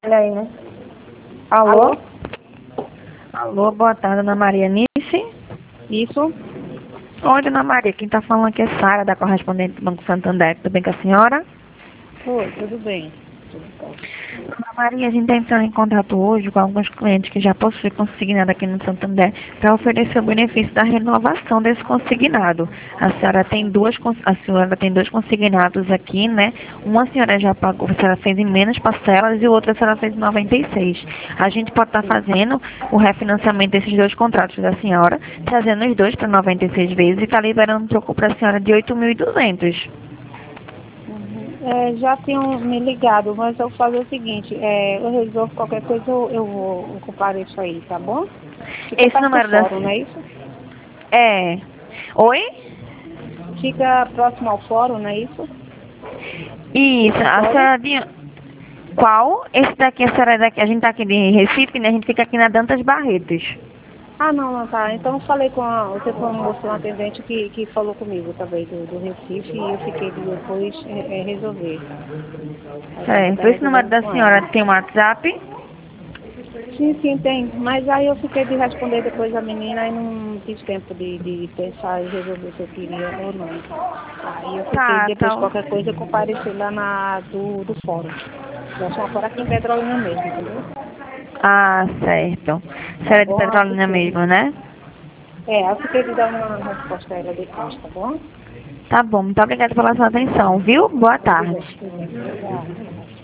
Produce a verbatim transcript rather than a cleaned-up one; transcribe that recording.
Olha aí, né? Alô? Alô? Alô, boa tarde, Ana Maria Nice. Isso? Oi, Dona Maria, quem está falando aqui é Sara, da correspondente do Banco Santander. Tudo bem com a senhora? Oi, tudo bem. Tudo bom. Dona Maria, a gente está entrando em contato hoje com alguns clientes que já possuem consignado aqui no Santander para oferecer o benefício da renovação desse consignado. A senhora tem duas, cons- a senhora tem dois consignados aqui, né? Uma a senhora já pagou, a senhora fez em menos parcelas e o outro a senhora fez em noventa e seis. A gente pode estar fazendo o refinanciamento desses dois contratos da senhora, trazendo os dois para noventa e seis vezes e está liberando um troco para a senhora de oito mil e duzentos. Uhum. É, já tinham me ligado, mas eu vou fazer o seguinte, é, eu resolvo qualquer coisa, eu, eu vou ocupar isso aí, tá bom? Fica Esse perto do número da... fórum, não é isso? É... Oi? Fica próximo ao fórum, não é isso? Isso, Esse a fórum? senhora de... Qual? Esse daqui, a senhora é daqui, a gente tá aqui de Recife, né? A gente fica aqui na Dantas Barretos. Ah, não, não, tá. Então eu falei com a, você foi uma moça, uma atendente que, que falou comigo também do, do Recife e eu fiquei de depois é, é, resolver. Aí eu vou Certo. estar Esse número resolvendo da com ela. senhora tem um WhatsApp? Sim, sim, tem. Mas aí eu fiquei de responder depois a menina e não tive tempo de, de pensar e resolver se eu queria ou não. Aí eu fiquei, Tá, depois tá. qualquer coisa eu compareci lá na do, do fórum. Já só fora aqui em Petrolina mesmo, entendeu? Ah, certo. A Tá senhora é de bom? Eu Petrolina fiquei. mesmo, né? É, eu fiquei de dar uma resposta a ela depois, tá bom? Tá bom, muito obrigada pela sua atenção, viu? Boa Tudo bem, tarde. tudo bem. Obrigada.